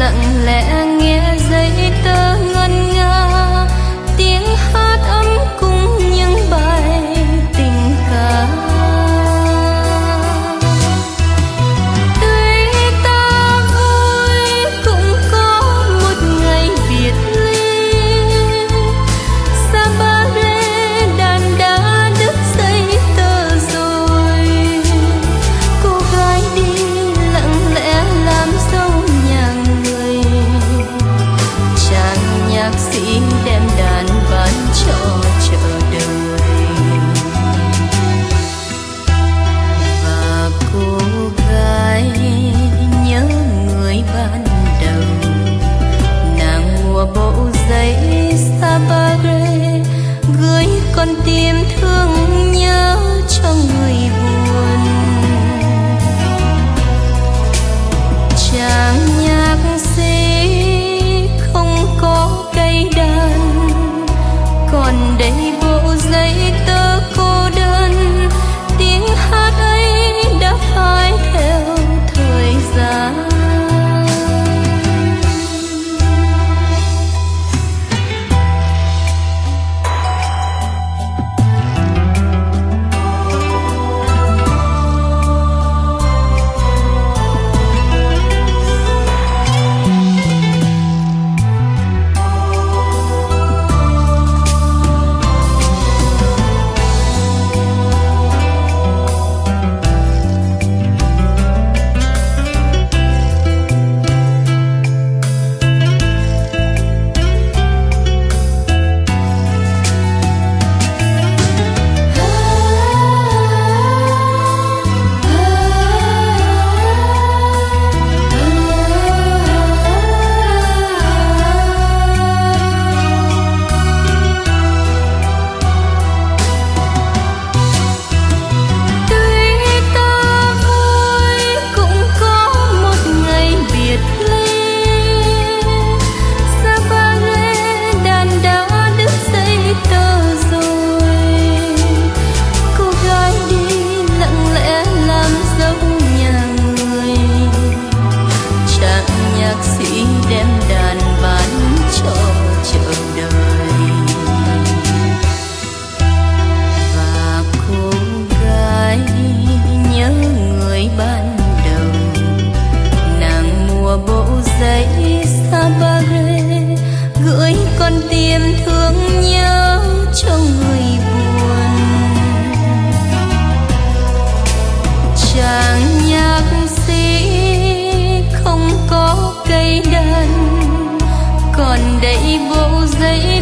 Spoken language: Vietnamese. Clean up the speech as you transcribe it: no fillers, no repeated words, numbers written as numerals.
lặng lẽ nghe giấy tờ ngân nga, tiếng hát ấm cùng những bài tình ca. Tuy ta vui cũng có một ngày biệt ly, xa ba rê đàn đã đứt dây tờ rồi. Cô gái đi lặng lẽ làm dâu nhà người, chàng nhạc sĩ đem đàn bán cho chợ đời. Và cô gái nhớ người ban đầu, nàng mua bộ giấy xa ba rê, gửi con tim thương nhớ cho người buồn. Chàng nhạc sĩ không có cây đàn, còn đây bộ giấy tờ cô đơn, tiếng hát ấy đã phai theo thời gian. Đem đàn bán cho chợ đời. Và cô gái nhớ người ban đầu, nàng mua bộ giấy xa ba rê, gửi con tim thương nhớ cho người buồn. Chàng nhạc sĩ không có cây đàn, còn đây bộ giấy